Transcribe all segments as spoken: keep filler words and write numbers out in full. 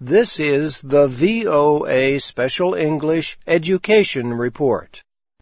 This is the V O A Special English Education Report.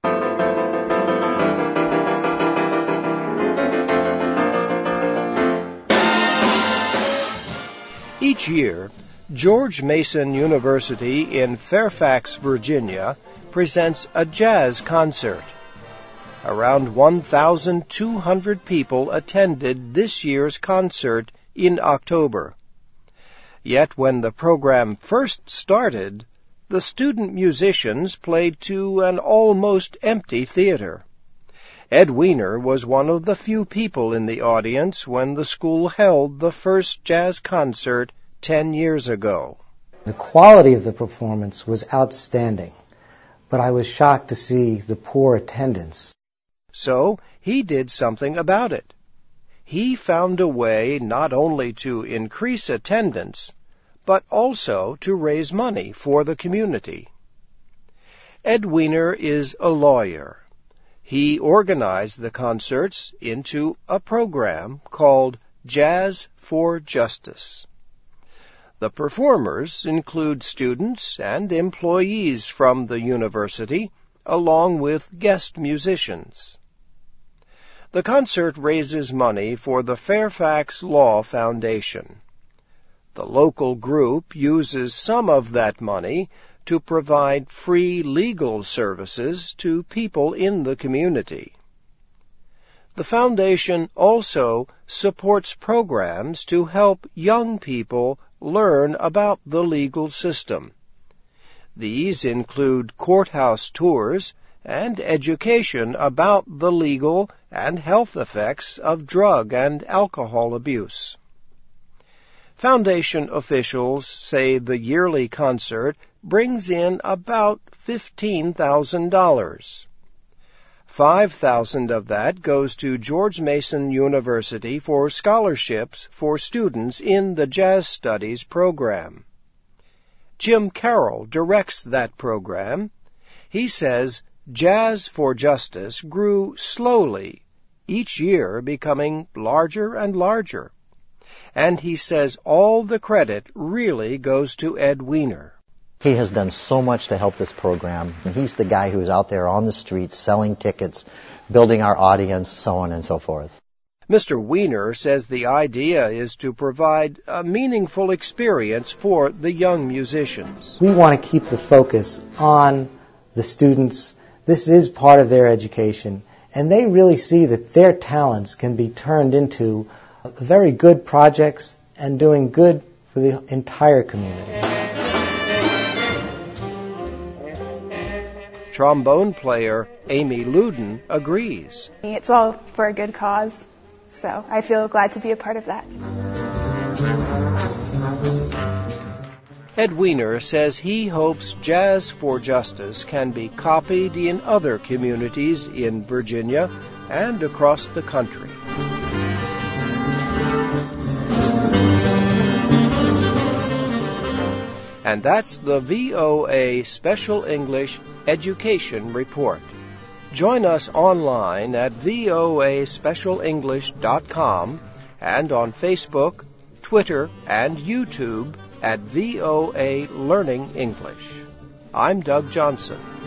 Each year, George Mason University in Fairfax, Virginia, presents a jazz concert. Around one thousand two hundred people attended this year's concert in October. Yet when the program first started, the student musicians played to an almost empty theater. Ed Weiner was one of the few people in the audience when the school held the first jazz concert ten years ago. The quality of the performance was outstanding, but I was shocked to see the poor attendance. So he did something about it. He found a way not only to increase attendance, but also to raise money for the community. Ed Weiner is a lawyer. He organized the concerts into a program called Jazz for Justice. The performers include students and employees from the university, along with guest musicians. The concert raises money for the Fairfax Law Foundation. The local group uses some of that money to provide free legal services to people in the community. The foundation also supports programs to help young people learn about the legal system. These include courthouse tours and education about the legal and health effects of drug and alcohol abuse. Foundation officials say the yearly concert brings in about fifteen thousand dollars. five thousand dollars of that goes to George Mason University for scholarships for students in the Jazz Studies program. Jim Carroll directs that program. He says Jazz for Justice grew slowly, each year becoming larger and larger. And he says all the credit really goes to Ed Weiner. He has done so much to help this program. He's the guy who's out there on the streets selling tickets, building our audience, so on and so forth. Mister Weiner says the idea is to provide a meaningful experience for the young musicians. We want to keep the focus on the students. This is part of their education, and they really see that their talents can be turned into very good projects and doing good for the entire community. Trombone player Amy Luden agrees. It's all for a good cause, so I feel glad to be a part of that. Ed Weiner says he hopes Jazz for Justice can be copied in other communities in Virginia and across the country. And that's the V O A Special English Education Report. Join us online at V O A special english dot com and on Facebook, Twitter, and YouTube at V O A Learning English. I'm Doug Johnson.